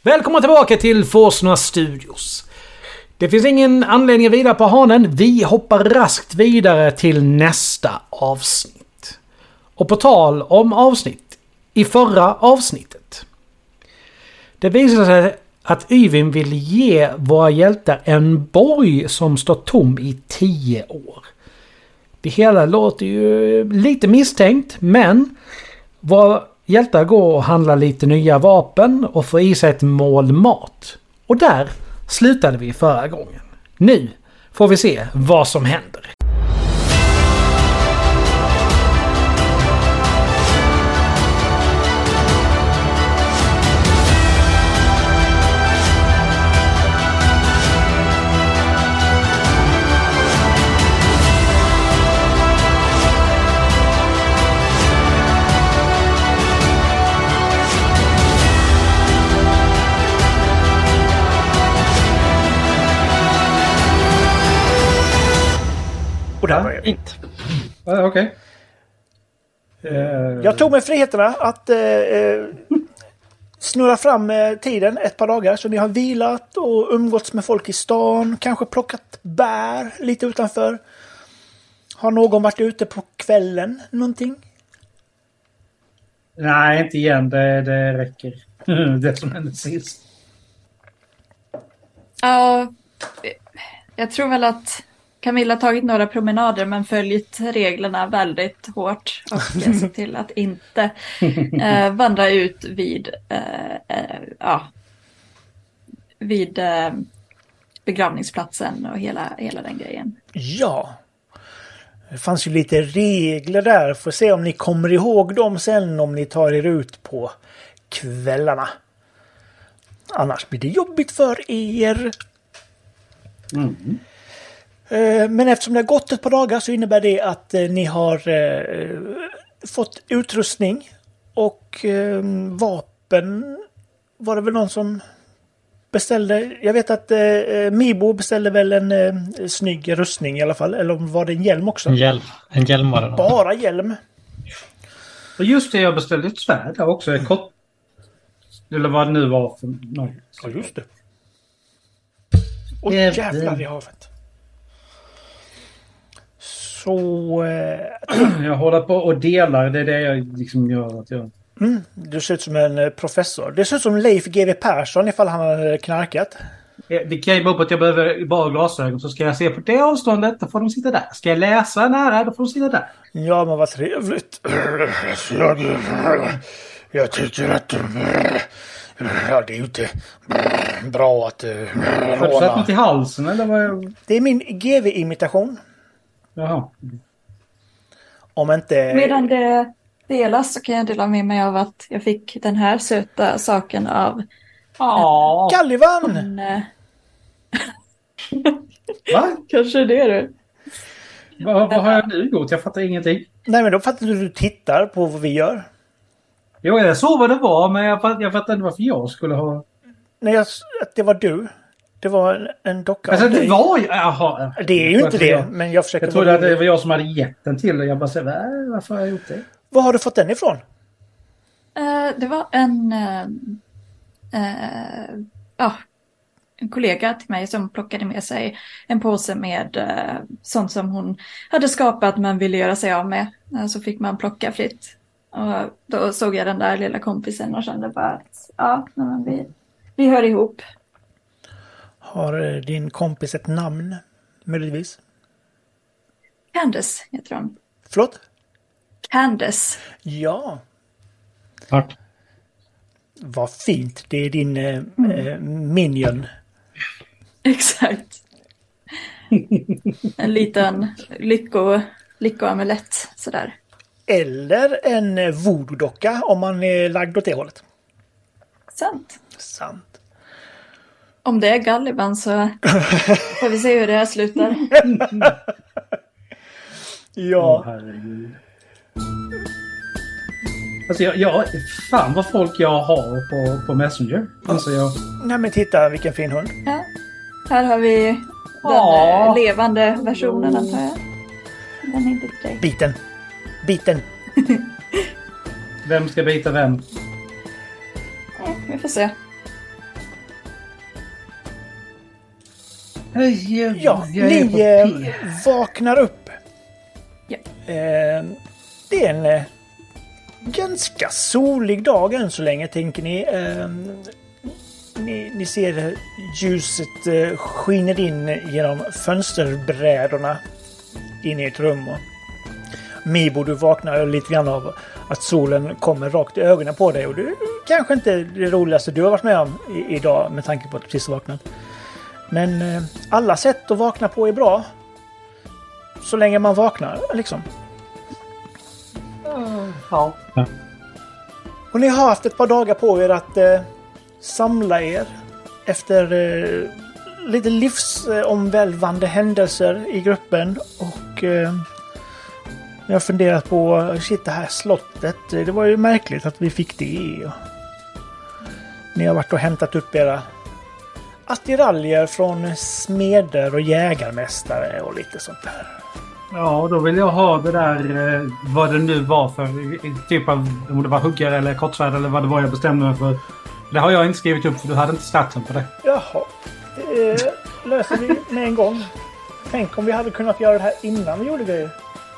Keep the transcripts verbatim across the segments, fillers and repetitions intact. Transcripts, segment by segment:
Välkomna tillbaka till Forsna Studios. Det finns ingen anledning att vidare på hanen. Vi hoppar raskt vidare till nästa avsnitt. Och på tal om avsnitt. I förra avsnittet. Det visar sig att Yvin vill ge våra hjältar en borg som står tom i tio år. Det hela låter ju lite misstänkt, men våra hjältar går och handlar lite nya vapen och får i sig ett mål mat. Och där slutade vi förra gången. Nu får vi se vad som händer. Och där var jag inte. Ja, okej. Okay. Uh... Jag tog mig friheterna att uh, snurra fram uh, tiden ett par dagar. Så ni har vilat och umgåtts med folk i stan. Kanske plockat bär lite utanför. Har någon varit ute på kvällen? Någonting? Nej, inte igen. Det, det räcker. Det som hände sist. Ja, uh, jag tror väl att Camilla har tagit några promenader men följt reglerna väldigt hårt och sett till att inte eh, vandra ut vid, eh, eh, ja, vid eh, begravningsplatsen och hela, hela den grejen. Ja, det fanns ju lite regler där. Får se om ni kommer ihåg dem sen om ni tar er ut på kvällarna. Annars blir det jobbigt för er. Mm. Men eftersom det har gått ett par dagar så innebär det att eh, ni har eh, fått utrustning och eh, vapen. Var det väl någon som beställde? Jag vet att eh, Mibo beställde väl en eh, snygg rustning i alla fall. Eller var det en hjälm också? En hjälm, en hjälm var det. Bara hjälm. Och just det, jag beställde ett svärd där också. Mm. Kort... Eller vad det nu var för något. Ja, just det. Och jävlar i havet. Så... Eh, jag håller på och delar. Det är det jag liksom gör. Att jag... Mm, du ser ut som en professor. Det ser ut som Leif G W Persson ifall han har knarkat. Det kan ju vara på att jag behöver bara glasögon. Så ska jag se på det avståndet, då får de sitta där. Ska jag läsa nära, då får de sitta där. Ja, men vad trevligt. Jag, jag tycker att... Ja, det är ju inte bra att... Har du satt något i halsen, eller vad jag... Det är min G V-imitation. Jaha. Om inte... Medan det delas så kan jag dela med mig av att jag fick den här söta saken av... Ja, Gallivan! En, äh... Va? Kanske det du. Vad, vad har jag nu gjort? Jag fattar ingenting. Nej, men då fattar du att du tittar på vad vi gör. Jo, jag såg vad det var, men jag fattar, jag fattar inte varför jag skulle ha... Nej, jag, att det var du. Det var en, en docka alltså, av det dig. var ju... Jaha. Det är ju inte det, jag, men jag försöker... Jag trodde att det var jag som hade gett den till och jag bara säger, varför har jag gjort det? Var har du fått den ifrån? Uh, det var en... Uh, uh, uh, en kollega till mig som plockade med sig en påse med uh, sånt som hon hade skapat men ville göra sig av med. Uh, så fick man plocka fritt. Och då såg jag den där lilla kompisen och kände bara att ja, men vi, vi hör ihop. Har din kompis ett namn, möjligtvis? Candace heter hon. Förlåt? Candace. Ja. Vart? Vad fint. Det är din eh, mm. minion. Exakt. En liten lycko, lyckoamulett sådär. Eller en voodoo-docka om man är lagd åt det hållet. Sant. Sant. Om det är Gallivan så får vi se hur det här slutar. Ja. Åh, herregud. Alltså jag, jag, fan vad folk jag har på, på Messenger. Alltså jag... Nej men titta vilken fin hund. Ja. Här har vi den Åh. levande versionen antar jag. Den är inte till dig. Biten. Biten. Vem ska bita vem? Ja, vi får se. Jag, Ja, jag är ni på eh, P. vaknar upp. Ja. Eh, det är en eh, ganska solig dag än så länge, tänker ni. Eh, ni, ni ser ljuset eh, skiner in genom fönsterbrädorna in i ett rum. Och Mibo, du vaknar lite grann av att solen kommer rakt i ögonen på dig. Och det är kanske inte det roligaste du har varit med om i, idag med tanke på att du precis vaknat. Men eh, alla sätt att vakna på är bra. Så länge man vaknar, liksom. Ja. Och ni har haft ett par dagar på er att eh, samla er efter eh, lite livsomvälvande händelser i gruppen. Och eh, jag har funderat på, shit, det här slottet, det var ju märkligt att vi fick det. Och ni har varit och hämtat upp era attiraljer från smeder och jägarmästare och lite sånt där. Ja, då vill jag ha det där, eh, vad det nu var för typ av, om det var huggare eller kortsvärd eller vad det var jag bestämde mig för. Det har jag inte skrivit upp för du hade inte statsen på det. Jaha, det löser vi med en gång. Tänk om vi hade kunnat göra det här innan vi gjorde grejer.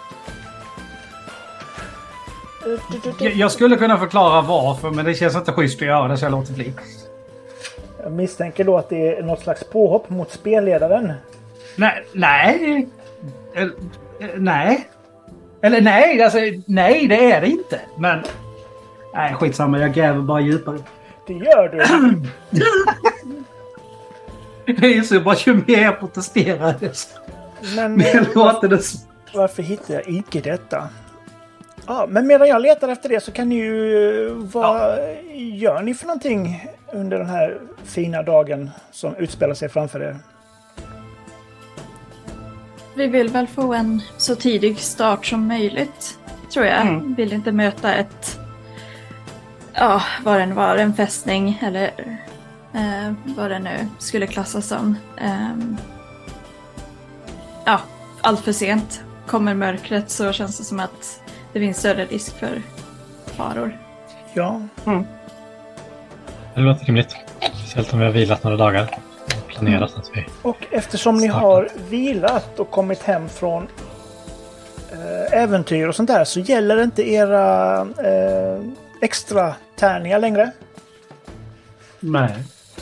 Jag, jag skulle kunna förklara varför, men det känns inte schysst att göra det så jag låter bli. Jag misstänker då att det är något slags påhopp mot spelledaren. Nej, nej. Eller, nej. Eller nej, alltså nej det är det inte. Men nej, skitsamma, jag gräver bara djupare. Det gör du. Det är så bara ju mer jag protesterar. Men Men eh, låter det så. varför hittar jag icke detta? Ja, men medan jag letar efter det så kan ni ju... Vad gör ni för någonting under den här fina dagen som utspelar sig framför er? Vi vill väl få en så tidig start som möjligt, tror jag. Mm. Vill inte möta ett... Ja, vad den var, en fästning eller eh, vad det nu skulle klassas som. Eh, ja, allt för sent. Kommer mörkret så känns det som att det finns större risk för faror. Ja, Det låter rimligt. Speciellt om vi har vilat några dagar och planerat att vi... och eftersom ni har vilat och kommit hem från eh, äventyr och sånt där så gäller inte era eh, extra tärningar längre. Nej.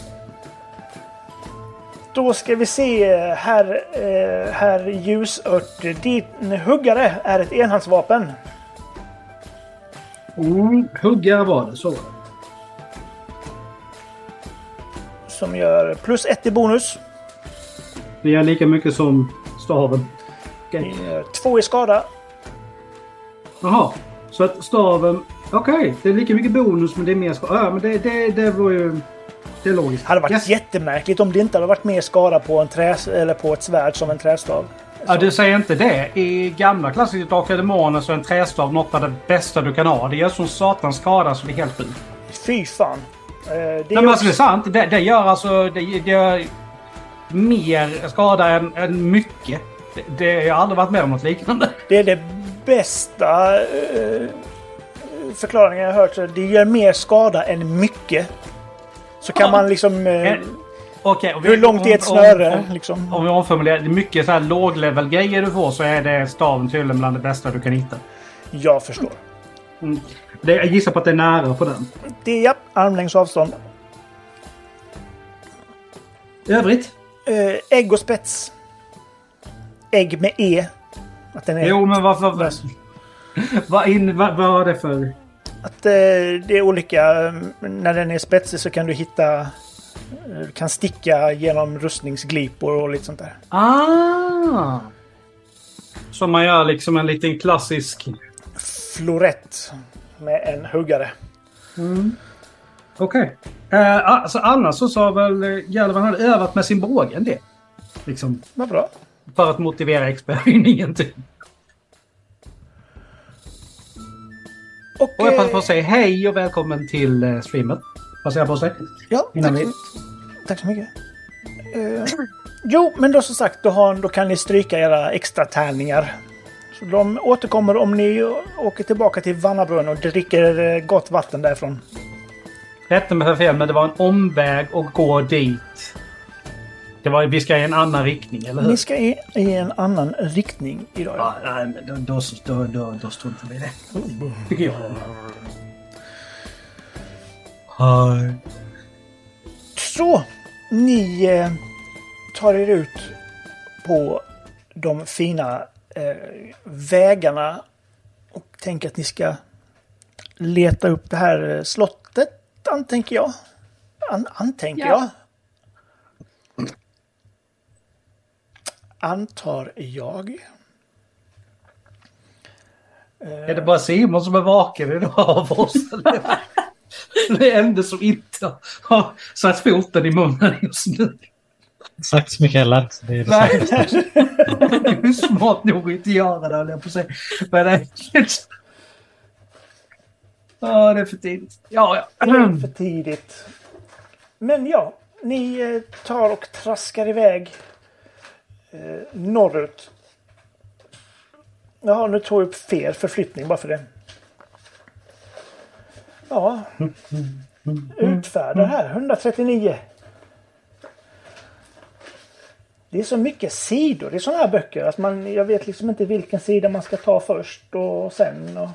Då ska vi se, herr, eh, herr Ljusört. Din huggare är ett enhandsvapen. Mm, huggare var det, så var det. Som gör plus ett i bonus. Det gör lika mycket som staven. Okej. Det gör två i skada. Jaha, så att staven... Okej, okay, det är lika mycket bonus men det är mer skada. Ja, men det, det, det var ju... Det är logiskt. Det hade varit Yes. jättemärkligt om det inte hade varit mer skada på en trä, eller på ett svärd som en trästav. Ja, du säger inte det. I gamla klassiska Drakar Demoner så är en trästav något av det bästa du kan ha. Det gör som satans skada så det är helt sjukt. Fy fan. Eh, det Nej, är men alltså det är också- sant. Det, det gör alltså... Det, det gör mer skada än, än mycket. Det, det, jag har aldrig varit med om något liknande. Det är det bästa eh, förklaringen jag har hört. Så det gör mer skada än mycket. Så kan Ja. man liksom... Eh, Eh, Okej, och vi- hur långt är ett om- snöre? om- liksom. Om vi omformulerar, det är mycket så här låg-level-grejer du får så är det staven tydligen bland det bästa du kan hitta. Jag förstår. Mm. Det, jag gissar på att det är nära på den. Det är ja, armlängds avstånd. I övrigt? Eh, ägg och spets. Ägg med E. Att den är... Jo, men varför... Vad, vad, in, vad, vad var det för... Att eh, det är olika. eh, När den är spetsig så kan du hitta... eh, Du kan sticka genom rustningsglipor och lite sånt där. Ah! Som man gör liksom en liten klassisk... Florett. Med en huggare. Okej. Okay. Eh, alltså annars så sa väl eh, Galvan hade övat med sin båge en del. Liksom. Vad bra. För att motivera experiment. typ. Och, Och jag passar på eh, att säga hej och välkommen till eh, streamen. Passar jag på att säga. Ja, Innan tack vi- så, tack så mycket. Eh, jo, men då som sagt, då, har, då kan ni stryka era extra tärningar. Så de återkommer om ni åker tillbaka till Vannabrunn och dricker eh, gott vatten därifrån. Rätta mig för fel, men det var en omväg att gå dit. Det var, vi ska i en annan riktning, eller hur? Ni ska i, i en annan riktning idag. Ja, nej, men då, då, då, då, då struntar vi i det. Tycker jag. Hej. Så, ni eh, tar er ut på de fina eh, vägarna och tänker att ni ska leta upp det här eh, slottet, antänker jag. An, antänker Ja. jag. Antar jag. Är det bara Simon som är vaken idag av oss? Det är enda som inte har satt foten i munnen just nu. Sagt så mycket heller. Så det är det Nej, säkraste. det är smart nog att inte göra det, höll jag på att säga. Men det är... Ja, det är för tidigt. Ja, ja. Det är för tidigt. Men ja, ni eh, tar och traskar iväg eh, norrut. Jaha, nu tog jag upp fel förflyttning bara för det. Ja. Utfärdar här, etthundratrettionio. Det är så mycket sidor i sådana här böcker att man, jag vet liksom inte vilken sida man ska ta först och sen. Och...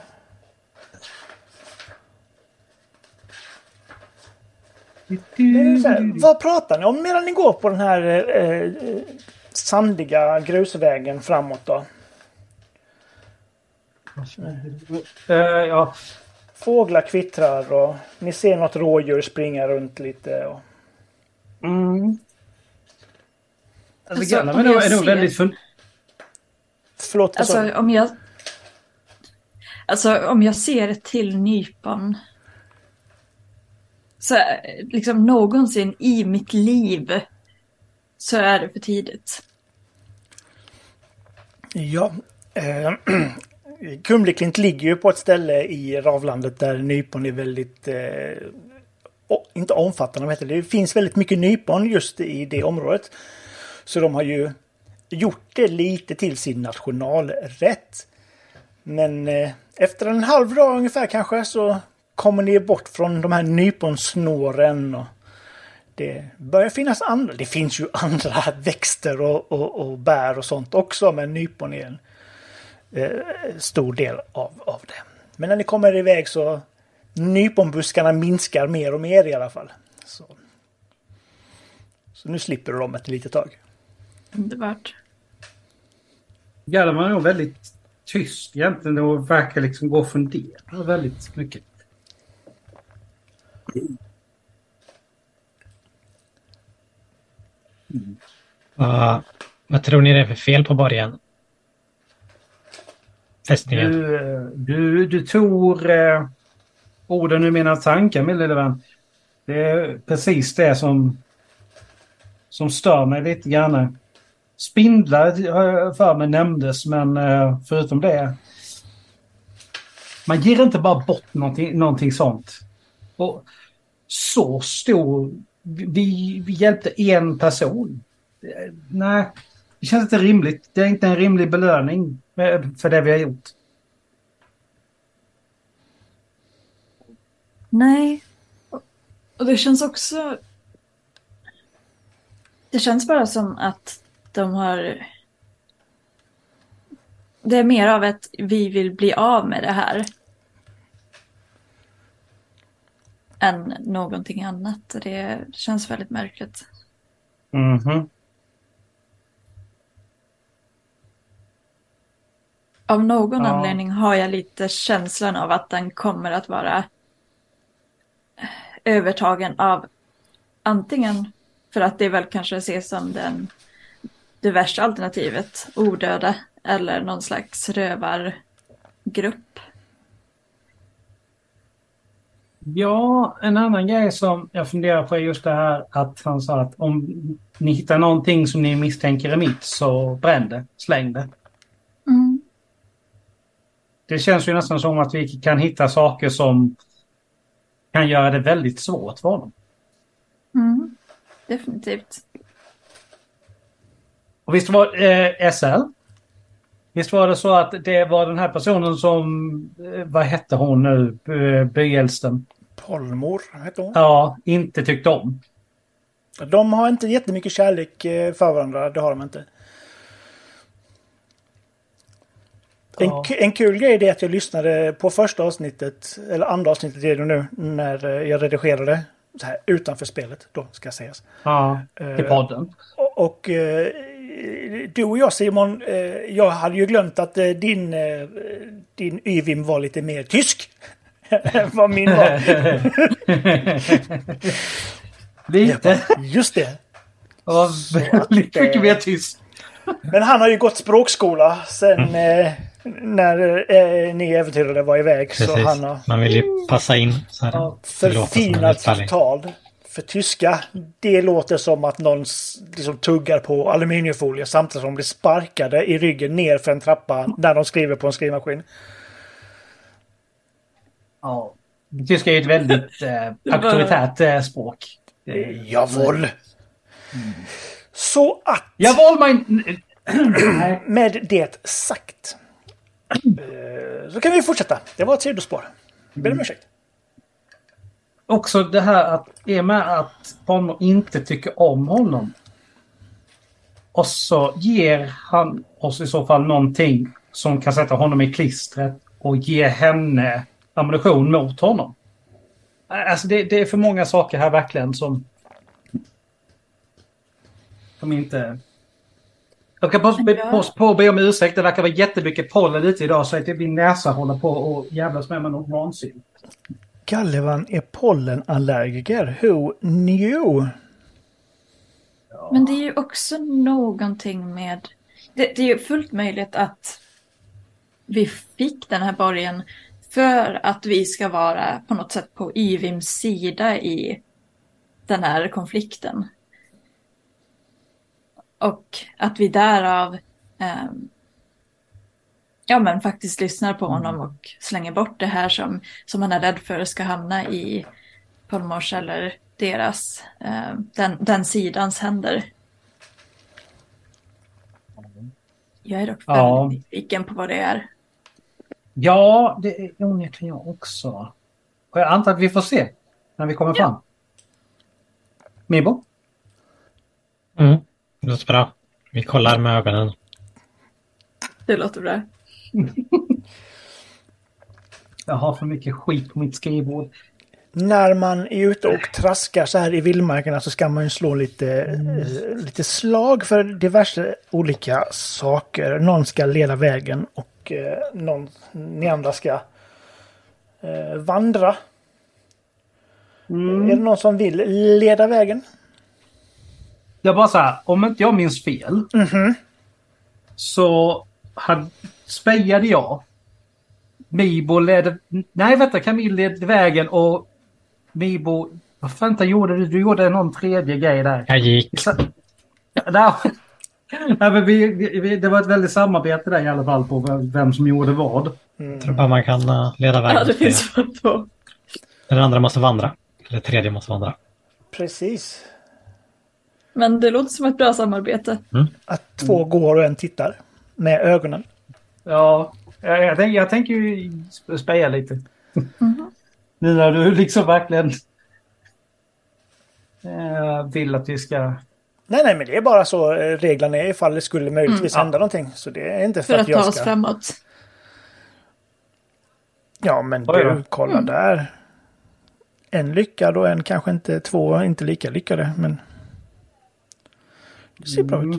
Men så här, vad pratar ni om medan ni går på den här eh, sandiga grusvägen framåt då? Uh, ja. Fåglar kvittrar och ni ser något rådjur springa runt lite. Och... Mm. Alltså, Alltså, Galla, om men då jag är nog ser- väldigt fun- Förlåt, vad sa du? Alltså om jag... Alltså om jag ser till nypon. Så liksom någonsin i mitt liv. Så är det för tidigt. Ja. Eh, Kumleklint ligger ju på ett ställe i Ravlandet där nypon är väldigt... Eh, o- inte omfattande, vad heter det? Det finns väldigt mycket nypon just i det området. Så de har ju gjort det lite till sin nationalrätt. Men eh, efter en halv dag ungefär kanske så kommer ni bort från de här nyponsnåren. Och det börjar finnas andra. Det finns ju andra växter och, och, och bär och sånt också. Men nypon är en eh, stor del av, av det. Men när ni kommer iväg så nyponbuskarna minskar mer och mer i alla fall. Så, så nu slipper du dem ett litet tag. Underbart. Galla, man är nog väldigt tyst egentligen och verkar liksom gå och fundera väldigt mycket. Uh, vad tror ni det är för fel på borgen? Fästningen. Du, eh, du, du tror eh, orden ur mina tankar, min lille vän. Det är precis det som, som stör mig lite grann. Spindlar har jag för mig nämndes, men eh, förutom det. Man ger inte bara bort någonting, någonting sånt. Och så stor... Vi, vi hjälpte en person. Eh, Nej, det känns inte rimligt. Det är inte en rimlig belöning eh, för det vi har gjort. Nej. Och- Och det känns också... Det känns bara som att de har... Det är mer av ett vi vill bli av med det här. Än någonting annat. Det känns väldigt märkligt. Mhm. Av någon Ja. anledning har jag lite känslan av att den kommer att vara övertagen av antingen för att det väl kanske ses som den, det värsta alternativet, odöda, eller någon slags rövargrupp. Ja, en annan grej som jag funderar på är just det här att han sa att om ni hittar någonting som ni misstänker är mitt så bränn det, släng det. Mm. Det känns ju nästan som att vi kan hitta saker som kan göra det väldigt svårt för honom. Mm. Definitivt. Och visst var eh, S L? Visst var det så att det var den här personen som, eh, vad hette hon nu, eh, byälsten? Polmor heter hon. Ja, inte tyckte om. De har inte jättemycket kärlek eh, för varandra, det har de inte. En, Ja. en kul grej är att jag lyssnade på första avsnittet, eller andra avsnittet är det nu, när eh, jag redigerade så här, utanför spelet, då ska sägas. Ja, till podden. Och, och eh, du och jag, Simon, eh, jag hade ju glömt att eh, din, eh, din Yvim var lite mer tysk än vad min var. Lite. Just det. Ja, väldigt mycket mer tyst. Men han har ju gått språkskola sen eh, när eh, ni äventyrade var iväg. Precis. Så han har Man vill ju passa in. Så här. Ja, Det låter som en förfinat utspelning. tal. För tyska, det låter som att någon s- liksom tuggar på aluminiumfolie samtidigt som de blir sparkade i ryggen ner för en trappa när de skriver på en skrivmaskin. Ja. Tyska är ju ett väldigt eh, auktoritärt eh, språk. Eh, Jawohl. Så att Jawohl, mein... Nej. med det sagt eh, så kan vi fortsätta. Det var ett sidospår. Ber om ursäkt. Också det här att i och med att Palmer inte tycker om honom och så ger han oss i så fall någonting som kan sätta honom i klistret och ge henne ammunition mot honom. Alltså det, det är för många saker här verkligen som som inte... Jag kan på, på, på be om ursäkt. Det verkar vara jättemycket pollen lite idag så att min näsa håller på och jävlas med mig något vansinnigt. Gallivan är pollenallergiker. Who knew? Men det är ju också någonting med... Det, det är ju fullt möjligt att vi fick den här borgen för att vi ska vara på något sätt på Yvims sida i den här konflikten. Och att vi därav ehm, ja, men faktiskt lyssnar på honom och slänger bort det här som, som han är rädd för ska hamna i Polmors eller deras, ehm, den, den sidans händer. Jag är dock Ja. väldigt nyfiken på vad det är. Ja, det är onekligen jag också. Och jag antar att vi får se när vi kommer fram. Mibo? Mm. Det låter bra. Vi kollar med ögonen. Det låter bra. Jag har för mycket skit på mitt skrivbord. När man är ute och traskar så här i vildmarkerna så ska man ju slå lite, eh, lite slag för diverse olika saker. Någon ska leda vägen och eh, någon, ni andra ska eh, vandra. Mm. Är det någon som vill leda vägen? Jag bara så här, om inte jag minns fel Mhm. så hade, spejade jag. Mibo ledde... Nej, vänta, Camille ledde vägen och Mibo... Vad fan gjorde du? Du gjorde någon tredje grej där. Jag gick. Så, ja, där, nej, men vi, vi, det var ett väldigt samarbete där i alla fall på vem, vem som gjorde vad. Jag tror bara man kan uh, leda vägen. Ja, det finns bara två. Den andra måste vandra. Eller tredje måste vandra. Precis. Men det låter som ett bra samarbete. Att två går och en tittar med ögonen. Ja, jag, jag, tänk, jag tänker ju speja lite. Mhm. Nu när du liksom verkligen eh, vill att vi ska... Nej, nej, men det är bara så eh, reglerna är ifall det skulle möjligtvis Mm, ja. hända någonting. Så det är inte för, För att att jag ta oss ska... framåt. Ja, men Oj då. du, kolla där. En lyckad och en kanske inte, två inte lika lyckade, men det ser bra ut.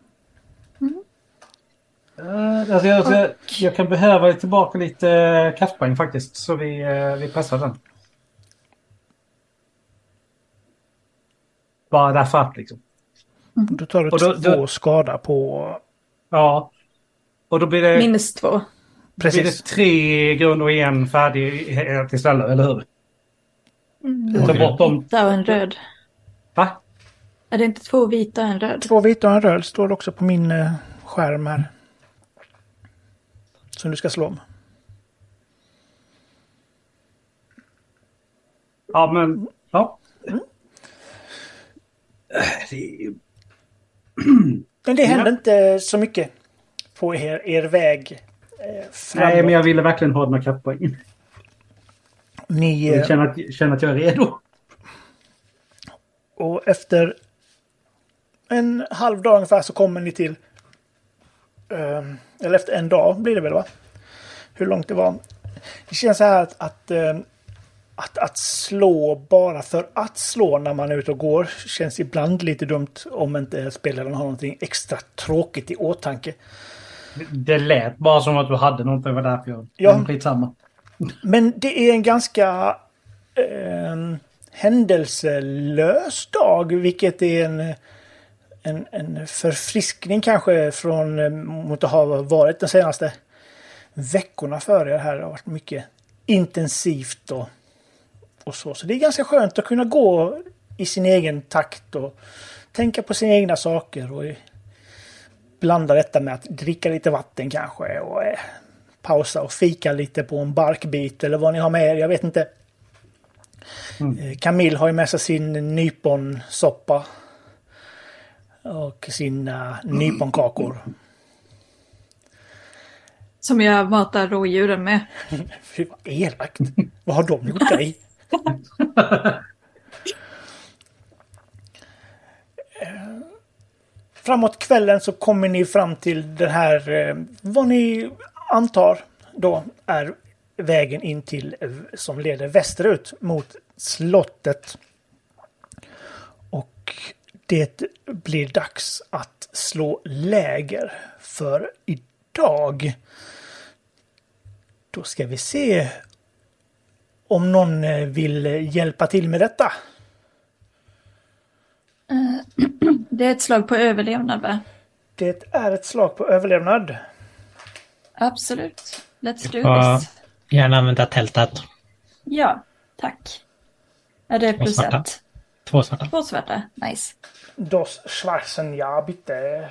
Uh, alltså jag, alltså jag, jag kan behöva tillbaka lite uh, kraftpoäng faktiskt. Så vi, uh, vi pressar den. Bara därför att liksom. Då tar du Och då- två då- skada på... Ja. Och då blir det, Minus två. blir det Precis. tre grund och en färdig eh, till ställe, eller hur? Ta bort dem. Vita och en röd. Va? Är det inte två vita och en röd? Två vita och en röd står det också på min eh, skärm här. Som du ska slå om. Ja, men... Ja. Det är ju- Men det hände Ja. inte så mycket på er, er väg eh, framåt. Nej, men jag ville verkligen ha de här kraftpoängen. Ni, Jag eh, känner att, känner att jag är redo. Och efter en halv dag ungefär så kommer ni till... Um, eller efter en dag blir det väl, va? Hur långt det var. Det känns så här att... Att, um, att, att slå bara för att slå när man är ute och går känns ibland lite dumt om inte spelaren har någonting extra tråkigt i åtanke. Det lät bara som att du hade något över därför jag... Ja. Skitsamma. Men det är en ganska eh, händelselös dag, vilket är en, en, en förfriskning kanske från mot att ha varit de senaste veckorna för er. Här har varit mycket intensivt och, och så. Så det är ganska skönt att kunna gå i sin egen takt och tänka på sina egna saker och blanda detta med att dricka lite vatten kanske och eh, pausa och fika lite på en barkbit eller vad ni har med er, jag vet inte. Mm. Camille har ju med sig sin nyponsoppa och sina nyponkakor. Som jag matar rådjuren med. Fy vad elakt. Vad har de gjort dig? Framåt kvällen så kommer ni fram till den här, vad ni antar då är vägen in till som leder västerut mot slottet. Och det blir dags att slå läger för idag. Då ska vi se om någon vill hjälpa till med detta. Det är ett slag på överlevnad, va? Det är ett slag på överlevnad. Absolut. Let's do Ja, this. gärna använda tältet. Ja, tack. Är det plus svarta. ett? Två svarta. Två svarta. Nice. Dos Schwarzen, ja, bitte.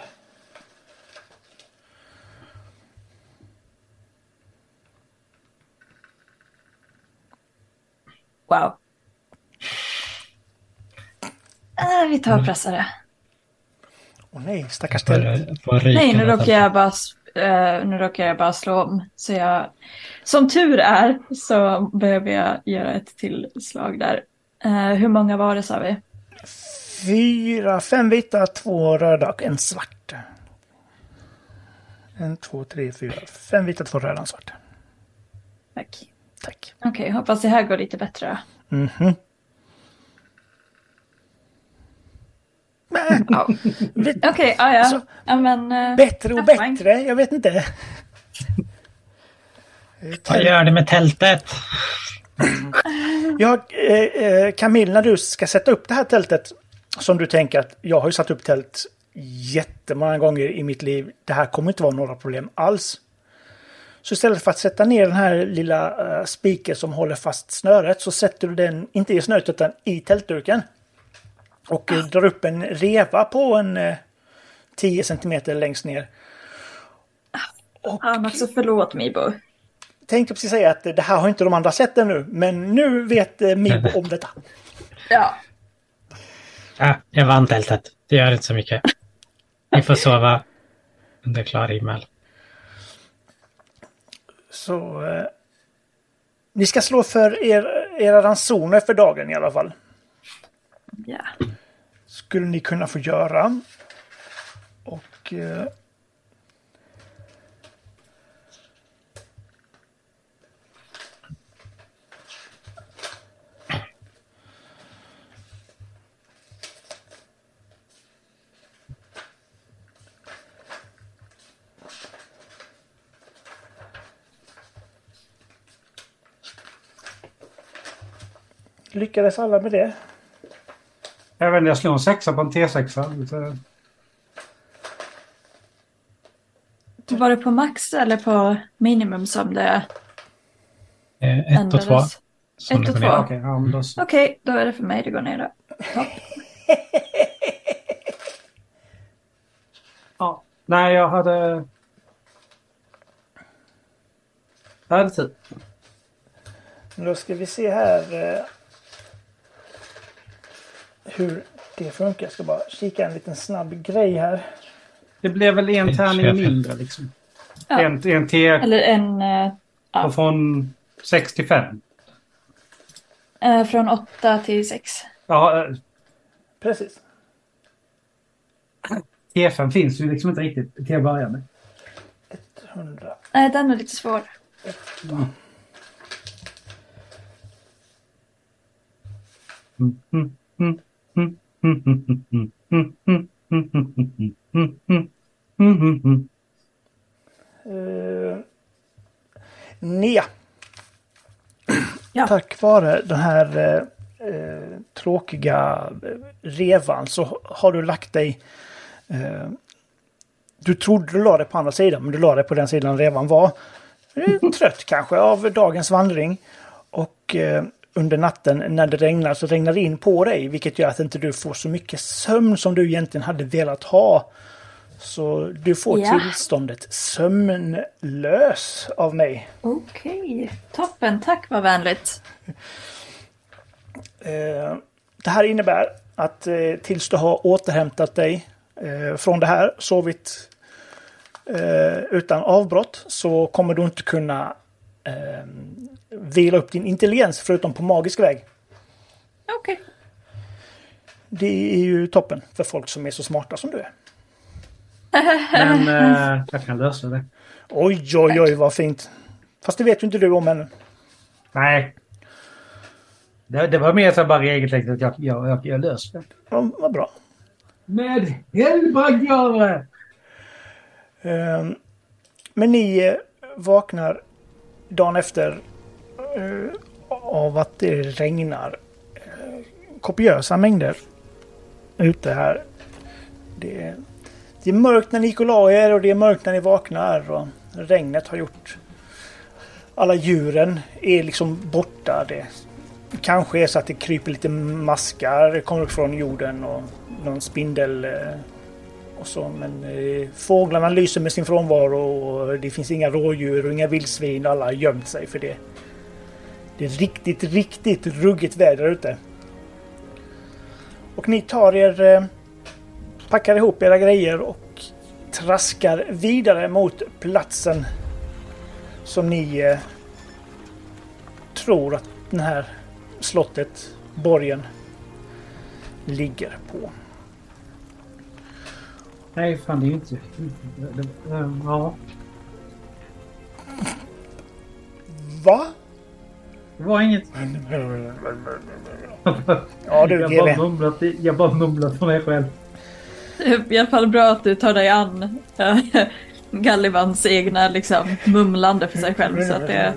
Wow. Äh, vi tar och pressar det. Åh oh, nej, stackars tält. Nej, nu råkar jag bara uh, nu råkar jag bara slå om. Så jag, som tur är så behöver jag göra ett till slag där. Uh, hur många var det, sa vi? Fyra, fem vita, två röda och en svart. En, två, tre, fyra. Fem vita, två röda och en svart. Tack. Tack. Okej, okay, hoppas det här går lite bättre. Mhm. Mm Ja. Okej, okay, ah, ja. ja men, uh, bättre och bättre, jag vet inte. Vad gör det med tältet? Ja, eh, Camille, när du ska sätta upp det här tältet, som du tänker att jag har ju satt upp tält jättemånga gånger i mitt liv. Det här kommer inte vara några problem alls. Så istället för att sätta ner den här lilla uh, spiken som håller fast snöret så sätter du den, inte i snöret utan i tältduken. Och uh, drar upp en reva på en uh, tio centimeter längst ner. Och ja, Max, förlåt Mibo. Tänkte precis säga att det här har inte de andra sett ännu. Men nu vet uh, Mibo om detta. Ja. Ja, jag vann tältet. Det gör inte så mycket. Ni får sova under klar himmel. Så eh, ni ska slå för er, era ransoner för dagen i alla fall. Ja. Skulle ni kunna få göra. Och eh, lyckades alla med det? Även jag slår en sexa på en T sex. Var det på max eller på minimum som det eh, ett och två. Ett och två. Okej, ja, då... okay, då är det för mig det går ner då. Ja. Nej, jag hade... Jag hade tid. Då ska vi se här eh, hur det funkar. Jag ska bara kika en liten snabb grej här. Det blev väl en tärning mindre liksom. Ja. En, en T eller en uh, ja. från sex till fem. Uh, från åtta till sex. Ja, Precis. T fem finns ju liksom inte riktigt till att börja med. hundra. Nej, den är lite svår. Uh, Nia. Ja. Tack vare den här eh, tråkiga revan så har du lagt dig... Eh, du trodde du la dig på andra sidan, men du la dig på den sidan revan var. Eh, trött kanske av dagens vandring. Och eh, under natten när det regnar så regnar det in på dig, vilket gör att inte du får så mycket sömn som du egentligen hade velat ha. Så du får Ja. tillståndet sömnlös av mig. Okej, toppen. Tack, vad vänligt. Eh, det här innebär att eh, tills du har återhämtat dig eh, från det här, sovit eh, utan avbrott, så kommer du inte kunna eh, vila upp din intelligens förutom på magisk väg. Okej. Det är ju toppen för folk som är så smarta som du är. Men eh, jag kan lösa det. Oj, oj, oj, vad fint. Fast det vet ju inte du om ännu. Nej. Det, det var mer så bara regeltänkt att jag, jag, jag, jag löser det. Ja, vad bra. Med helbrägdgörare! Eh, men ni eh, vaknar dagen efter eh, av att det regnar eh, kopiösa mängder ute här. Det är, det är mörkt när ni gick och la er och det är mörkt när ni vaknar och regnet har gjort alla djuren är liksom borta. Det kanske är så att det kryper lite maskar, kommer upp från jorden och någon spindel eh, och så, men eh, fåglarna lyser med sin frånvaro och det finns inga rådjur och inga vildsvin, alla har gömt sig för det. Det är riktigt, riktigt ruggigt väder ute. Och ni tar er, eh, packar ihop era grejer och traskar vidare mot platsen som ni eh, tror att den här slottet, borgen, ligger på. Nej, fan det är ju inte... Det, det, ja. Va? Det var inget... Ja du, jag, G bara V. mumlat, jag bara mumlat för mig själv. Det är i alla fall bra att du tar dig an äh, Gallivans egna liksom, mumlande för sig själv. Så att det...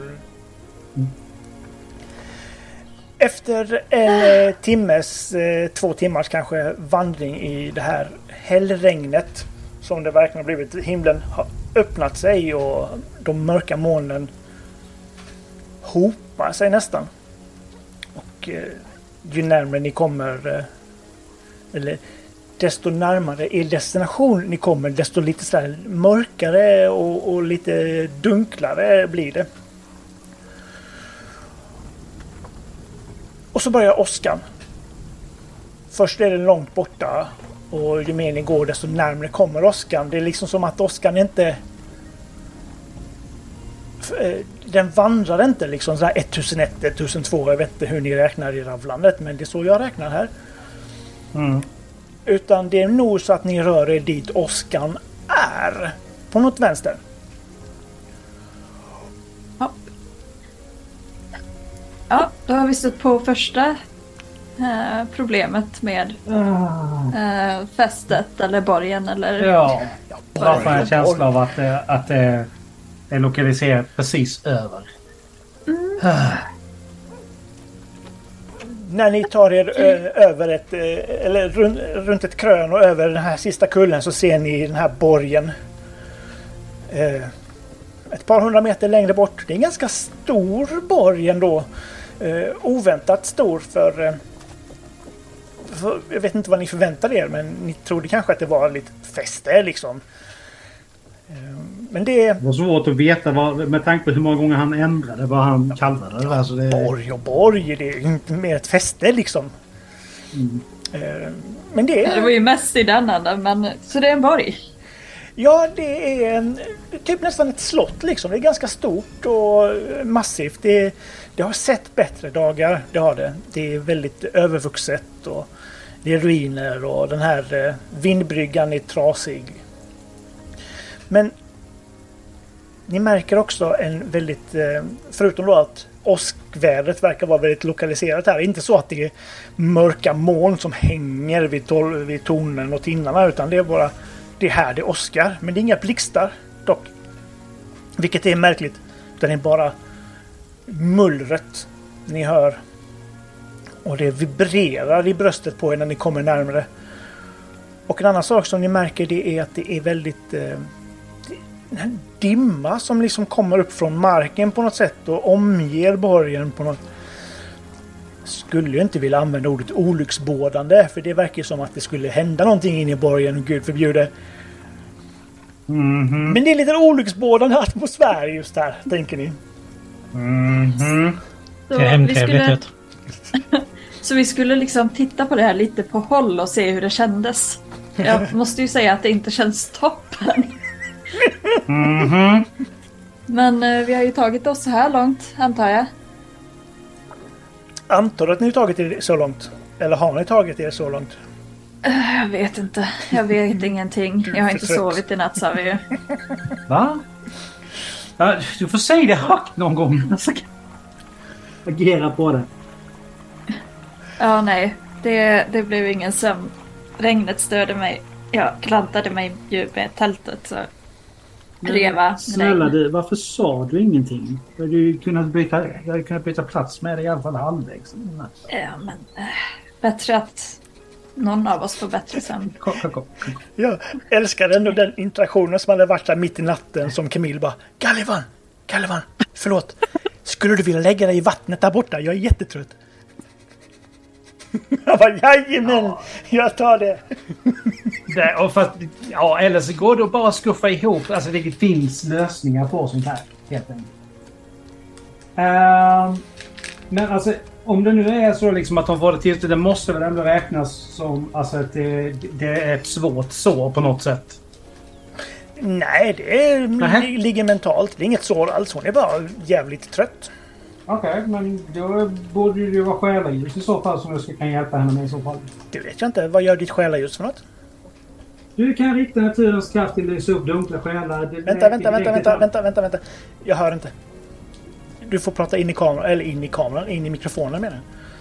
Efter en eh, timmes, eh, två timmars kanske vandring i det här hällregnet som det verkligen har blivit. Himlen har öppnat sig och de mörka molnen hopar sig nästan. Och eh, ju närmare ni kommer, eh, eller desto närmare er destination ni kommer, desto lite så här mörkare och, och lite dunklare blir det. Och så börjar åskan. Först är den långt borta och ju mer ni går desto närmare kommer åskan. Det är liksom som att åskan inte... Den vandrar inte liksom så här ettusenett, ettusentvå, jag vet inte hur ni räknar i Ravlandet, men det är så jag räknar här. Mm. Utan det är nog så att ni rör er dit åskan är. På något vänster. Ja. Ja, då har vi stött på första eh, problemet med eh, fästet eller borgen eller... Ja, jag får en känsla av att, det- att det är lokaliserat precis över. När ni tar er ö, över ett, eh, eller runt, runt ett krön och över den här sista kullen så ser ni den här borgen. Eh, ett par hundra meter längre bort. Det är en ganska stor borg ändå. Eh, oväntat stor för, eh, för... Jag vet inte vad ni förväntade er, men ni trodde kanske att det var lite fäste liksom. Eh, men det är... Det var svårt att veta vad, med tanke på hur många gånger han ändrade vad han kallade det. Alltså det Borg och borg, det är inte mer ett fäste liksom. Mm. Eh, men det är... Det var ju mest i den änden, men så det är en borg. Ja, det är en, typ nästan ett slott liksom. Det är ganska stort och massivt. Det, det har sett bättre dagar, det har det. Det är väldigt övervuxet och Det är ruiner och den här eh, vindbryggan är trasig. Men ni märker också en väldigt, eh, förutom då att åskvädret verkar vara väldigt lokaliserat här. Inte så att det är mörka moln som hänger vid, tol- vid tornen och tinnarna, utan det är bara det är här det åskar. Men det är inga blixtar dock. Vilket är märkligt. Det är bara mullret ni hör. Och det vibrerar i bröstet på er när ni kommer närmare. Och en annan sak som ni märker, det är att det är väldigt eh, den här dimma som liksom kommer upp från marken på något sätt och omger borgen på något. Skulle ju inte vilja använda ordet olycksbådande, för det verkar som att det skulle hända någonting in i borgen, Gud förbjude. Mm-hmm. Men det är lite olycksbådande atmosfär just här, tänker ni. Mm-hmm. Det ser hemtrevligt ut. Så vi skulle liksom titta på det här lite på håll och se hur det kändes. Jag måste ju säga att det inte känns toppen. Mm-hmm. Men eh, vi har ju tagit oss så här långt, antar jag. Antar att ni har tagit er så långt? Eller har ni tagit er så långt? Uh, jag vet inte. Jag vet ingenting. Jag har inte sovit i natt, sa vi ju. Va? Ja, du får säga det högt någon gång. Agera på det. Ja, nej. Det, det blev ingen sömn. Regnet störde mig. Jag klantade mig ju med tältet, så... Reva. Snälla du, varför sa du ingenting? Du hade ju kunnat byta, jag hade kunnat byta plats med dig i alla fall halvvägs. Ja, men... Äh, bättre att någon av oss får bättre sömn. Kom, kom, kom, kom. Jag älskar ändå den interaktionen som hade varit där mitt i natten, som Camille bara: Gallivan, Gallivan, förlåt. Skulle du vilja lägga dig i vattnet där borta? Jag är jättetrött. Jag bara, jajamän, ja. Jag tar det. det och fast, ja, eller så går det att bara skuffa ihop. Alltså det finns lösningar på sånt här, helt enkelt. Uh, men alltså, om det nu är så liksom att de får det till, det måste väl ändå räknas som alltså, att det, det är ett svårt sår på något sätt. Nej, det är, uh-huh. ligger mentalt. Det är inget sår alls. Hon är bara jävligt trött. Okej, okay, men då borde ju vara själaljus i så fall som jag ska kan hjälpa henne med i så fall. Det vet jag inte. Vad gör ditt själaljus för något? Du kan rikta naturens kraft till att lysa upp dunkla själar. Det vänta, vänta, vänta, vänta, vänta, vänta, vänta. Jag hör inte. Du får prata in i kameran, eller in i kameran, in i mikrofonen menar jag.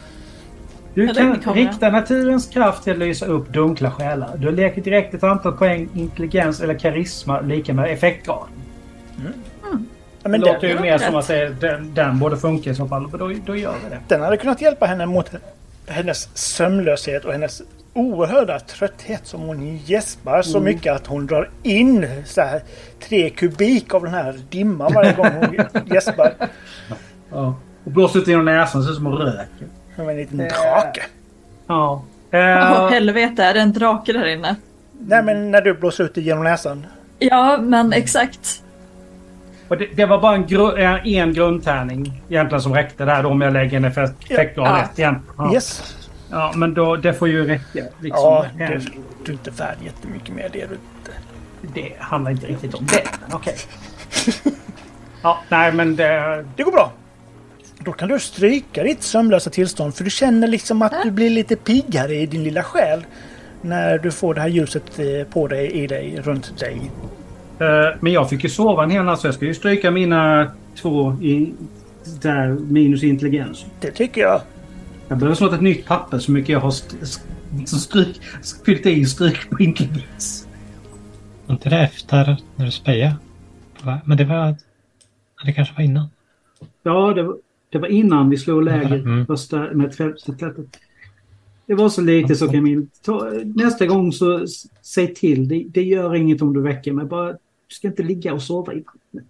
Du kan rikta naturens kraft till att lysa upp dunkla själar. Du leker direkt ett antal poäng intelligens eller karisma lika med effektgrad. Mm. Mm. Ja, men det låter ju den, mer som att det, den, den borde funka i så fall. Då, då gör vi det. Den hade kunnat hjälpa henne mot hennes sömnlöshet och hennes oerhörda trötthet som hon gäspar så mm. mycket att hon drar in så här tre kubik av den här dimman varje gång hon gäspar. Ja. Och blåser ut genom näsan så som hon röker. Som en liten drake. Ja. Åh uh, oh, helvete, är det en drake där inne? Nej, men när du blåser ut det genom näsan. Ja, men exakt. Och det, det var bara en, gru, en grundtärning egentligen som räckte där då om jag lägger en effektgrad ja. rätt igen. Ja. Yes. Ja, men då, det får ju räcka. Liksom. Ja, det, du är inte värd jättemycket mer. Det är du inte. Det handlar inte riktigt om det. Okej. Okay. Ja, nej men det... Det går bra. Då kan du stryka ditt sömnlösa tillstånd, för du känner liksom att du blir lite piggare i din lilla själ när du får det här ljuset på dig, i dig, runt dig. Uh, men jag fick ju sova en hel natt, så jag ska ju stryka mina två i, där minus intelligens. Det tycker jag. Jag behöver snart ett nytt papper så mycket jag har st- st- stryk, fyllt i stryk på intelligens. Inte det efter när du spejade? Men det var... Det kanske var innan. Ja, det var, det var innan vi slog läger mm. första med ett fältet. Det var så lite så Camille. Ta, nästa gång så säg till. Det, det gör inget om du väcker mig. Bara, du ska inte ligga och sova i vattnet.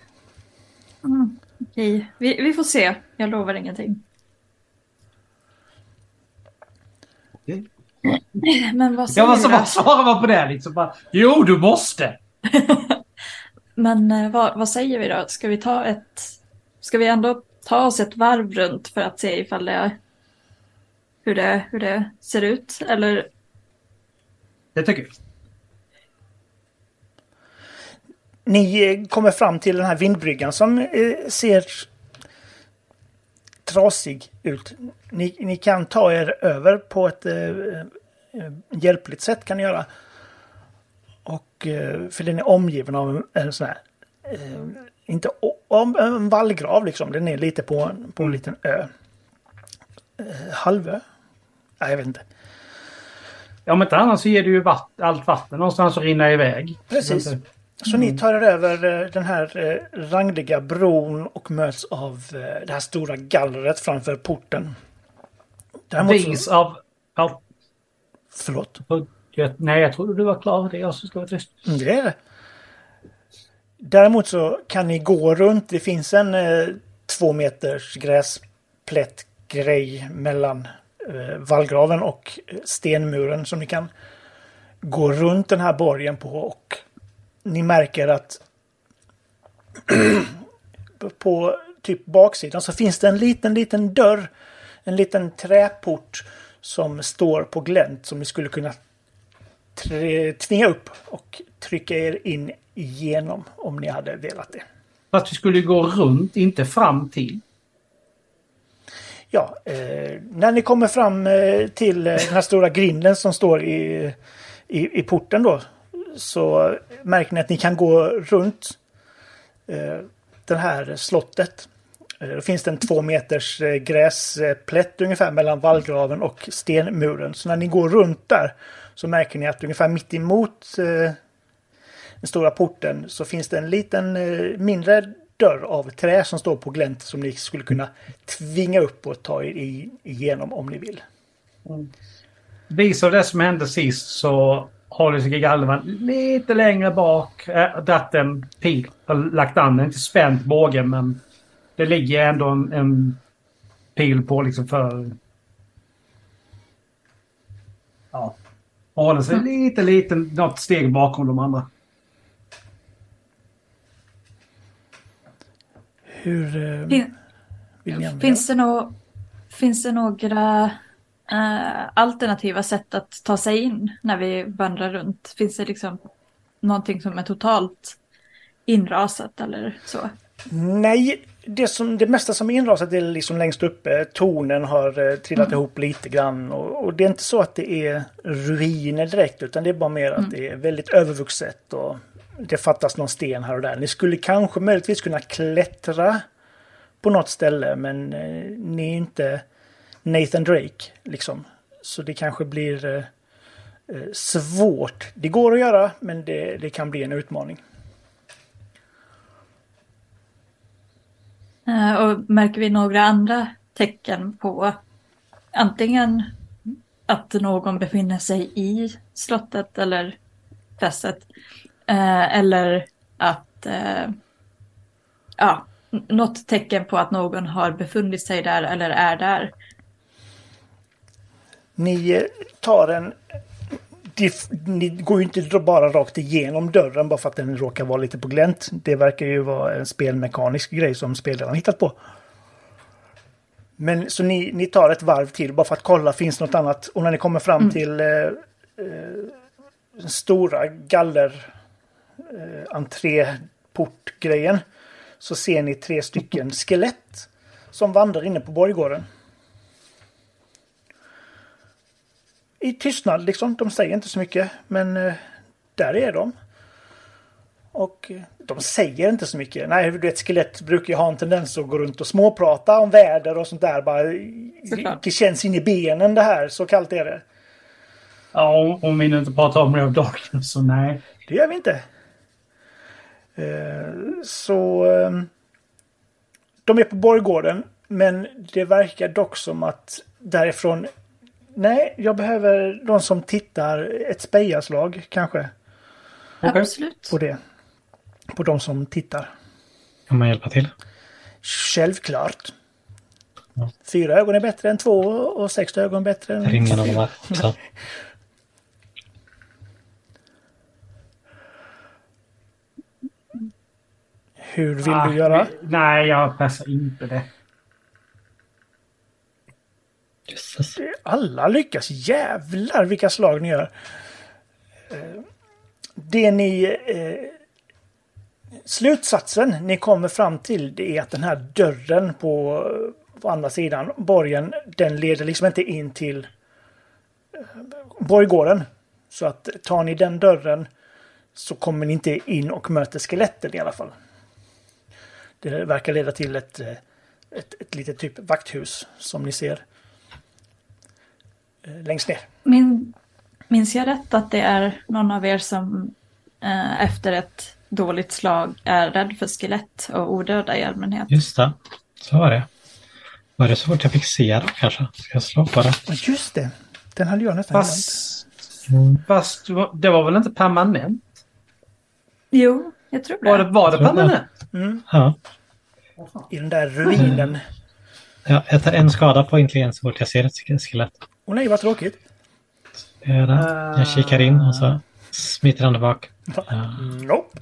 Mm, okej, okay. vi, vi får se. Jag lovar ingenting. Okay. Men vad säger jag måste du då? bara svara på det liksom. Bara, jo, du måste. Men vad, vad säger vi då? Ska vi ta ett... Ska vi ändå ta oss ett varv runt för att se ifall det är... Hur det, hur det ser ut? Eller... Det tycker jag. Ni kommer fram till den här vindbryggan som eh, ser trasig ut. Ni, ni kan ta er över på ett, eh, eh, hjälpligt sätt kan ni göra. Och eh, för den är omgiven av en, en sån här eh, inte om en vallgrav liksom. Den är lite på, på en liten ö. Eh, halvö? Nej, jag vet inte. Ja, om inte annars så ger det ju vatt, allt vatten någonstans att rinna iväg. Precis. Mm. Så ni tar er över den här rangliga bron och möts av det här stora gallret framför porten. Vis så... av... av... Förlåt? Nej, jag trodde du var klar. Det är jag som ska vara tyst. Det är det. Däremot så kan ni gå runt. Det finns en eh, två meters gräsplätt grej mellan eh, vallgraven och stenmuren som ni kan gå runt den här borgen på, och ni märker att på typ baksidan så finns det en liten, liten dörr, en liten träport som står på glänt som ni skulle kunna tvinga upp och trycka er in igenom om ni hade velat det. Fast vi skulle gå runt, inte fram till. Ja, eh, när ni kommer fram eh, till eh, den här stora grinden som står i, i, i porten då, så märker ni att ni kan gå runt eh, det här slottet. Eh, det finns det en två meters eh, gräsplätt ungefär mellan vallgraven och stenmuren. Så när ni går runt där så märker ni att ungefär mitt emot eh, den stora porten så finns det en liten eh, mindre dörr av trä som står på glänt som ni skulle kunna tvinga upp och ta er i, igenom om ni vill. Mm. Vis av det som hände sist så håller sig Galvan lite längre bak, äh, dratt en pil, lagt an, inte spänt bågen, men det ligger ändå en, en pil på liksom för ja, håller sig mm. lite, lite något steg bakom de andra. Hur eh, fin, vill ni finns, det no, finns det några eh, alternativa sätt att ta sig in när vi vandrar runt? Finns det liksom någonting som är totalt inrasat eller så? Nej, det, som, det mesta som är inrasat är liksom längst uppe. Tornen har eh, trillat mm. ihop lite grann. Och, och det är inte så att det är ruiner direkt, utan det är bara mer att mm. det är väldigt övervuxet och det fattas någon sten här och där. Ni skulle kanske möjligtvis kunna klättra på något ställe, men eh, ni är inte Nathan Drake liksom. Så det kanske blir eh, svårt. Det går att göra, men det, det kan bli en utmaning. Uh, och märker vi några andra tecken på antingen att någon befinner sig i slottet eller fästet, uh, eller att uh, ja, något tecken på att någon har befunnit sig där eller är där? Ni tar en... Ni går ju inte bara rakt igenom dörren bara för att den råkar vara lite på glänt. Det verkar ju vara en spelmekanisk grej som spelaren har hittat på. Men så ni, ni tar ett varv till bara för att kolla finns något annat. Och när ni kommer fram mm. till eh, eh, den stora galler eh, entréportgrejen så ser ni tre stycken skelett som vandrar inne på borggården. I tystnad liksom, de säger inte så mycket, men eh, där är de. Och eh, de säger inte så mycket. Nej, du vet, skelett brukar ju ha en tendens att gå runt och småprata om väder och sånt där. Bara, det, det känns in i benen det här, så kallt är det. Ja, om vi inte pratar om Ray of Darkness, så nej. Det gör vi inte. Eh, så eh, de är på borggården, men det verkar dock som att därifrån... Nej, jag behöver de som tittar ett spejaslag kanske. Okay. Absolut. På det. På de som tittar. Kan man hjälpa till? Självklart. Ja. Fyra ögon är bättre än två och sex ögon bättre än... Det är ingen av de här. Så. Hur vill ah, du göra? Nej, jag passar inte det. Jesus. Alla lyckas. Jävlar vilka slag ni gör. Det ni... Eh, slutsatsen ni kommer fram till det är att den här dörren på, på andra sidan borgen, den leder liksom inte in till borggården. Så att tar ni den dörren så kommer ni inte in och möter skeletten i alla fall. Det verkar leda till ett, ett, ett litet typ vakthus som ni ser längst ner. Min, minns jag rätt att det är någon av er som eh, efter ett dåligt slag är rädd för skelett och odöda i allmänhet? Just det, så var det. Var det så fort jag fick se då kanske? Ska jag slå på det? Just det, den hade jag nästan Fast, mm. fast det var väl inte permanent? Jo, jag tror det. Var det, var det permanent? Mm. Ja. I den där ruinen. Ja, jag tar en skada på intelligens så fort jag ser ett skelett. Åh nej, vad tråkigt. Det är det. Jag kikar in och så smiter han bak. Ja. Nope.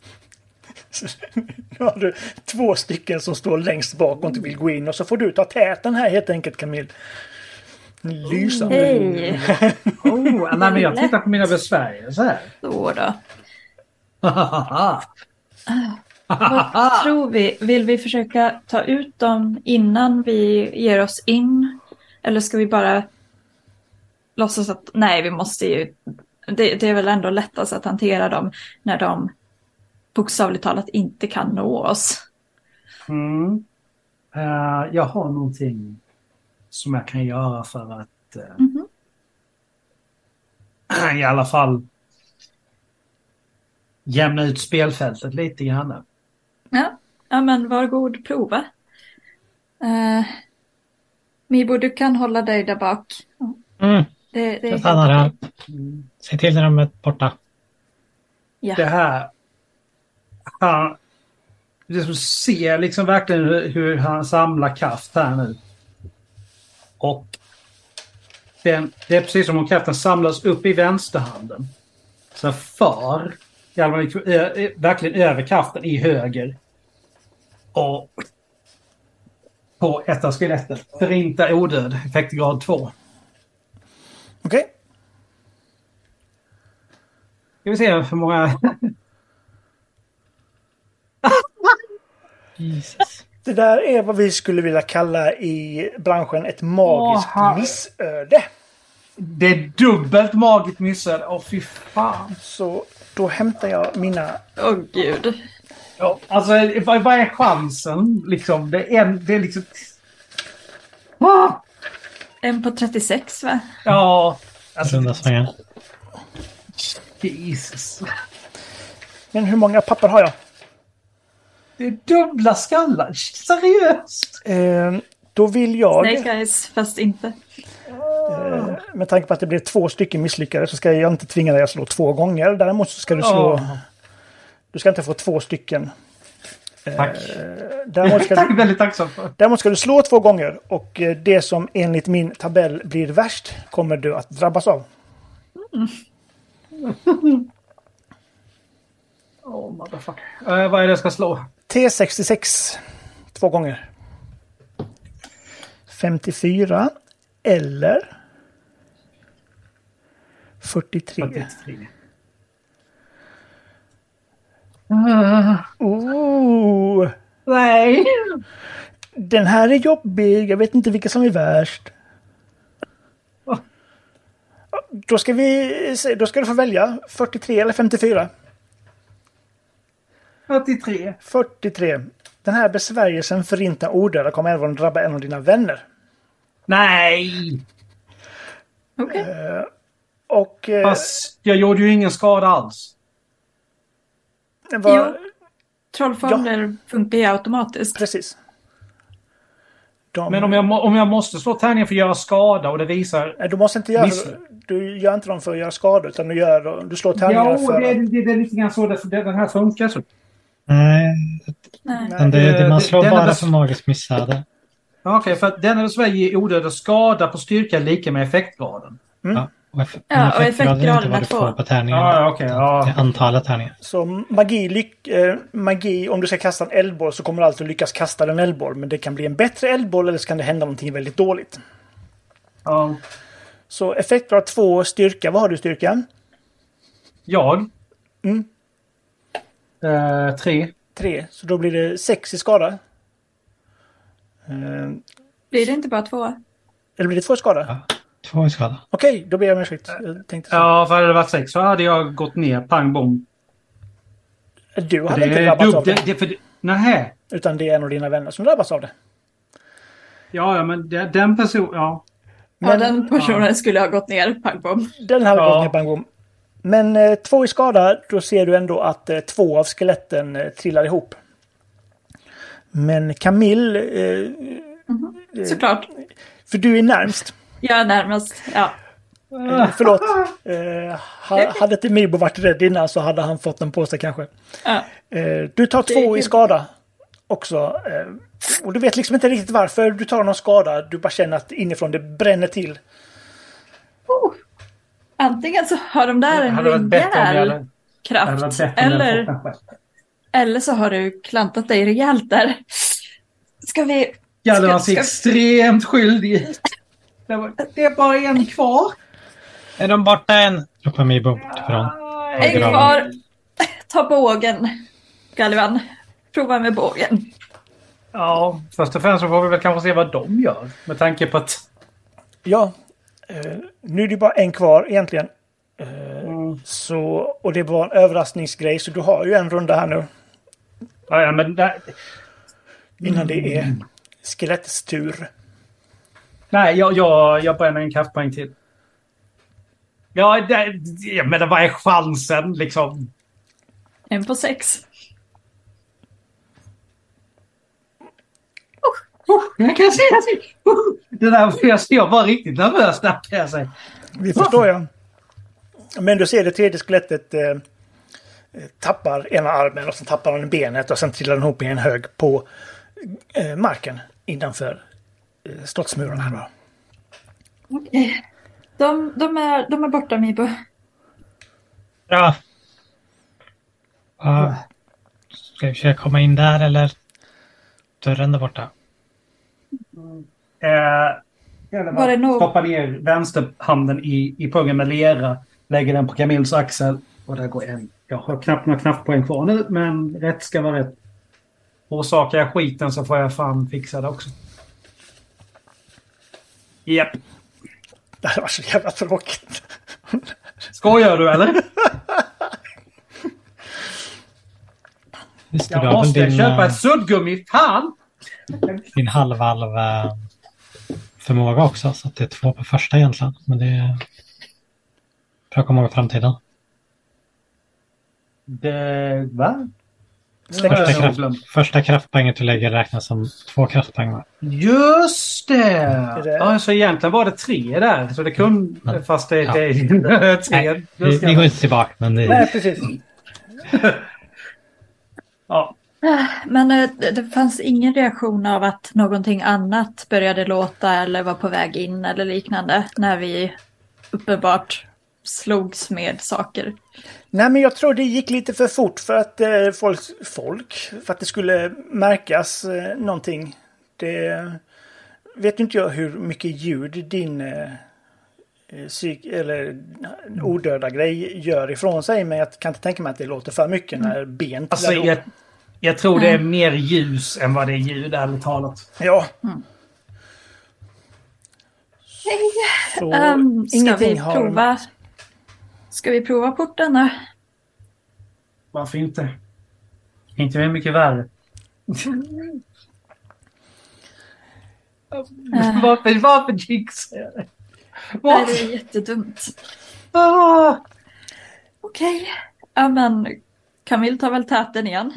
Nu har du två stycken som står längst bak och inte vill gå in. Och så får du ta täten här helt enkelt, Camille. Lysande. Hej! Oh, nej, men jag tittar på mina besvärjelser här. Så då. Vad tror vi? Vill vi försöka ta ut dem innan vi ger oss in? Eller ska vi bara låtsas att nej, vi måste ju... Det, det är väl ändå lättast att hantera dem när de bokstavligt talat inte kan nå oss. Mm. Uh, jag har någonting som jag kan göra för att uh, mm-hmm. i alla fall jämna ut spelfältet lite grann. Ja, ja men var god prova. Uh, Mibo, du kan hålla dig där bak. Mm. Det, det jag stannar här. Mm. Se till när de är borta. Ja. Det här... Han, det ser liksom verkligen hur, hur han samlar kraft här nu. Och den, det är precis som om kraften samlas upp i vänsterhanden. Så för verkligen över kraften i höger. Och på ett av skeletten. Förinta odöd, effektgrad två. Okej. Okay. Ska vi se hur många... Jesus. Det där är vad vi skulle vilja kalla i branschen ett magiskt Åh, missöde. Det är dubbelt magiskt missöde. Åh, fy fan. Så då hämtar jag mina... Åh, oh, gud. Ja, alltså, vad, vad är chansen? Liksom, det är en... Det är liksom... Ah! En på trettiosex, va? Ja. Alltså, Runda svängar. Jesus. Men hur många papper har jag? Det är dubbla skallar. Seriöst. Eh, då vill jag... Snake Eyes, fast inte. Eh, med tanke på att det blir två stycken misslyckade så ska jag inte tvinga dig att slå två gånger. Däremot så ska du slå... Oh. Du ska inte få två stycken. Tack. Eh, däremot ska Tack, du, väldigt tacksam för. Däremot ska du slå två gånger. Och eh, det som enligt min tabell blir värst kommer du att drabbas av. Mm. Oh, motherfucker. Uh, vad är det jag ska slå? T sextiosex. Två gånger. femtiofyra. Eller... fyrtiotre. fyrtiotre. Uh. Oh. Nej. Den här är jobbig. Jag vet inte vilka som är värst. Oh. Då ska vi då ska du få välja fyrtiotre eller femtiofyra. fyrtiotre. fyrtiotre. Den här besvärjelsen förinta odöda kommer även drabba en av dina vänner. Nej. Okej. Okay. Uh, och... Uh, Fast jag gjorde ju ingen skada alls. Var... Jo. Trollformler ja. Funkar ju automatiskt. Precis. De... Men om jag, om jag måste slå tärningen för att göra skada och det visar... Nej, du måste inte göra... Miss... Du gör inte dem för att göra skada utan du, gör, du slår tärningar ja, för... Ja, det, det, det är lite grann så det, det, den här funkar så. Nej. Nej. Men det, det, man slår den bara bes... för magiskt missöde. Okej, okay, för att den är Sverige ger odöda skada på styrka lika med effektgraden. Mm. Ja, och, eff- ja, och effektgraden är inte vad är du två. får på tärningen. Ja, okay, ja. Det är antalet tärningar. Så magi, lyck, eh, magi, om du ska kasta en eldboll så kommer du alltid lyckas kasta en eldboll. Men det kan bli en bättre eldboll eller så kan det hända någonting väldigt dåligt. Ja. Så effektgrad två styrka. Vad har du styrkan? Jag? Mm. Uh, tre. Tre. Så då blir det sex i skada. Uh, blir det inte bara två? Eller blir det två i skada? Ja. Två i skada. Okej, då ber jag om ursäkt. Jag tänkte så. Ja, för hade det varit sex så hade jag gått ner, pang bom. Du hade Det inte är drabbats av dubbelt, det. det, det, för det, nähä. Utan det är en av dina vänner som drabbas av det. Ja, ja, men det, den personen, ja. Ja, Men den personen skulle ha gått ner, pang bom. den hade Ja. gått ner på en gång. Men eh, två i skada, då ser du ändå att eh, två av skeletten eh, trillar ihop. Men Camille, eh, Såklart. för du är närmst. Jag är närmast, ja. Eh, förlåt. Eh, ha, hade inte Mibo varit rädd innan så hade han fått den på sig kanske. ja. Eh, du tar två i skada också. Eh, och du vet liksom inte riktigt varför du tar någon skada. Du bara känner att inifrån det bränner till. Oh. Antingen så har de där Det en hade varit bättre om jag rejäl hade- det hade varit kraft. bättre om jag hade Eller, fått den själv. eller så har du klantat dig rejält där. Ska vi... Galler var ska- ska- extremt skyldig. Det, var, det är bara en kvar. Är de borta än? Ropar Mibo bortifrån. En kvar. Ta bågen, Gallivan. Prova med bågen. Ja, först och främst så får vi väl kanske se vad de gör. Med tanke på att... Ja, eh, nu är det bara en kvar egentligen. Eh, Mm. så, och det var en överraskningsgrej så du har ju en runda här nu. Ja, ja, men det, Innan det är skelettets tur. nej, jag, jag, jag bränner en kraftpoäng till. Ja, det, ja, men vad är chansen liksom? En på sex. Oh, jag kan se det. Oh, det där, jag, jag var riktigt nervös där kan jag säga. Det förstår jag. Men du ser det tredje skelettet eh, tappar ena armen och sen tappar han benet och sen trillar den ihop i en hög på eh, marken innanför eh, slottsmurarna här då. Okej. De, de, är, de är borta, Mibo. Ja. Ja. Ska vi försöka komma in där eller? Dörren där borta. Eh, jag Var det nog- Stoppa ner vänsterhanden i, i pungen med lera. Lägger den på Camilles axel. Och där går en. Jag har knappt några knapppoäng kvar nu. Men rätt ska vara rätt. Orsakar jag skiten så får jag fan fixa det också. Japp. Det här var så jävla tråkigt. Skojar du eller? Just det, Jag du har väl måste din, köpa eh, ett suddgummi. Fan! din halvvalv eh, förmåga också. Så att det är två på första egentligen. Men det är... För att komma ihåg framtiden. Det... Va? Släng Ja, Första, jag har kraft, glömt. första kraftpoänget du lägger räknas som två kraftpoäng. Va? Just det! det- Ja, så egentligen var det tre där. Så det kunde... Mm. Fast det, Ja. det är tre. Nej, vi, vi går inte tillbaka. Men det, Nej, precis. Ja. Men eh, det, det fanns ingen reaktion av att någonting annat började låta eller var på väg in eller liknande när vi uppenbart slogs med saker. Nej, men jag tror det gick lite för fort för att eh, folk, folk, för att det skulle märkas eh, någonting. Det vet inte jag hur mycket ljud din eh, eh, psyk, eller odöda grej gör ifrån sig, men jag kan inte tänka mig att det låter för mycket när ben Alltså, trillar jag, ihop. jag tror det är mer ljus än vad det är ljud, ärligt talat. Ja. Mm. Så Um, ska ingenting vi har... prova? Ska vi prova porten då? Varför inte? Inte det mycket värre. Eh. varför, varför jinxar jag det? Nej, Varför? det är jättedumt. Ah! Okej. Ja, men Camille tar väl täten igen.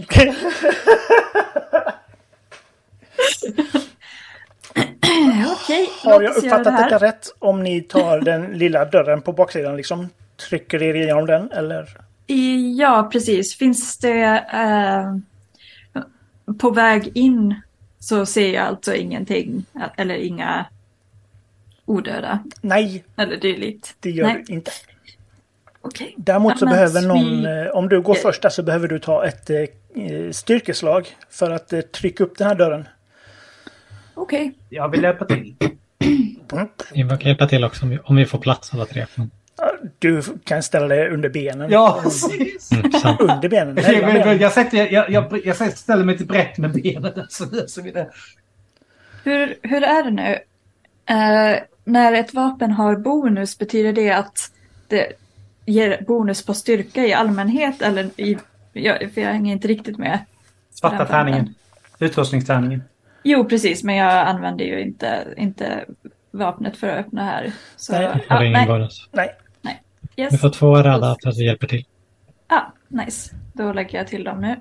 Okej, Har låt jag oss göra uppfattat det här. detta rätt? Om ni tar den lilla dörren på baksidan, liksom trycker er igenom den, eller? I- Ja, precis. Finns det eh, på väg in så ser jag alltså ingenting eller inga odöda Nej, eller dylikt. det gör Nej. du inte. Okej. Däremot så Ja, men behöver någon, vi- eh, om du går Eh. första så behöver du ta ett eh, styrkeslag för att eh, trycka upp den här dörren. Okej. Jag vill hjälpa till. Mm. vi kan hjälpa till också om vi, om vi får plats alla tre. Mm, Du kan ställa dig under benen. Ja, precis. sant. Under benen. Jag, mellan jag, benen. jag, sätter, jag, jag, jag sätter- ställer mig till brett med benen. Så, så vidare. Hur, hur är det nu? Eh, när ett vapen har bonus, betyder det att det ger bonus på styrka i allmänhet? Eller i, jag, för jag hänger inte riktigt med. Svarta tärningen. Utrustningstärningen. Jo, precis. Men jag använder ju inte, inte vapnet för att öppna här. Så, Nej. Har ja, ingen nej. Nej. bonus. nej. Yes. Du får två rädda att du hjälper till. Ah, nice. Då lägger jag till dem nu.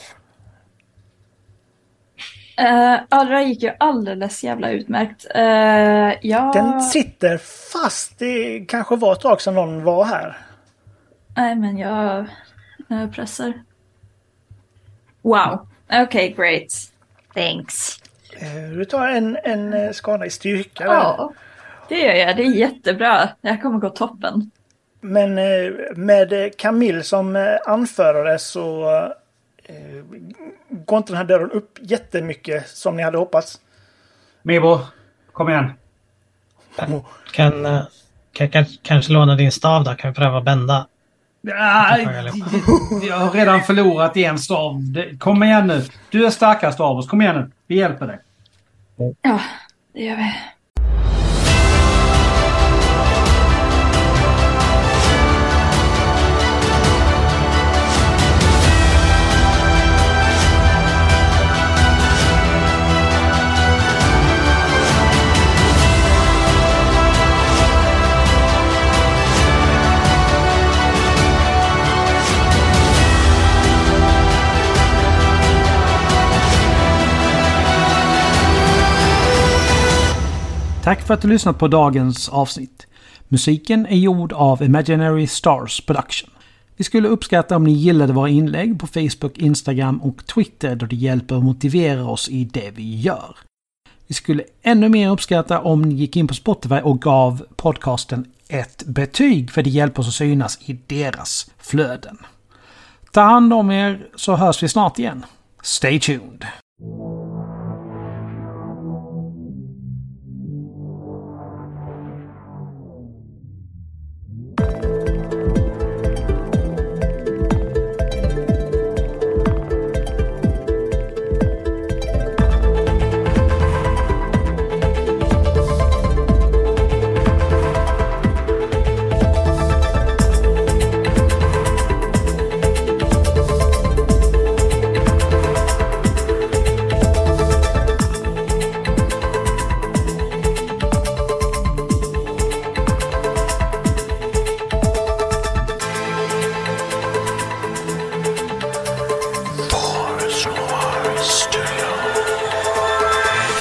Uh, ja, det gick ju alldeles jävla utmärkt. Uh, jag... Den sitter fast. Det kanske var ett tag sedan någon var här. Nej, men jag, jag pressar. Wow. Okej, okay, great. Thanks. Uh, du tar en, en skada i styrka där. Ja, det gör jag. Det är jättebra. Jag kommer gå toppen. Men uh, med Camille som uh, anförare så uh, går inte den här dörren upp jättemycket som ni hade hoppats. Mibo, kom igen. Kan, uh, kan, kan kanske låna din stav då? Kan vi pröva att bända? Ja, jag har redan förlorat en stav. Kom igen nu. Du är starkast av oss. Kom igen nu. Vi hjälper dig. Ja, det gör vi. Tack för att du lyssnat på dagens avsnitt. Musiken är gjord av Imaginary Stars Production. Vi skulle uppskatta om ni gillade våra inlägg på Facebook, Instagram och Twitter då det hjälper att motivera oss i det vi gör. Vi skulle ännu mer uppskatta om ni gick in på Spotify och gav podcasten ett betyg för det hjälper oss att synas i deras flöden. Ta hand om er så hörs vi snart igen. Stay tuned!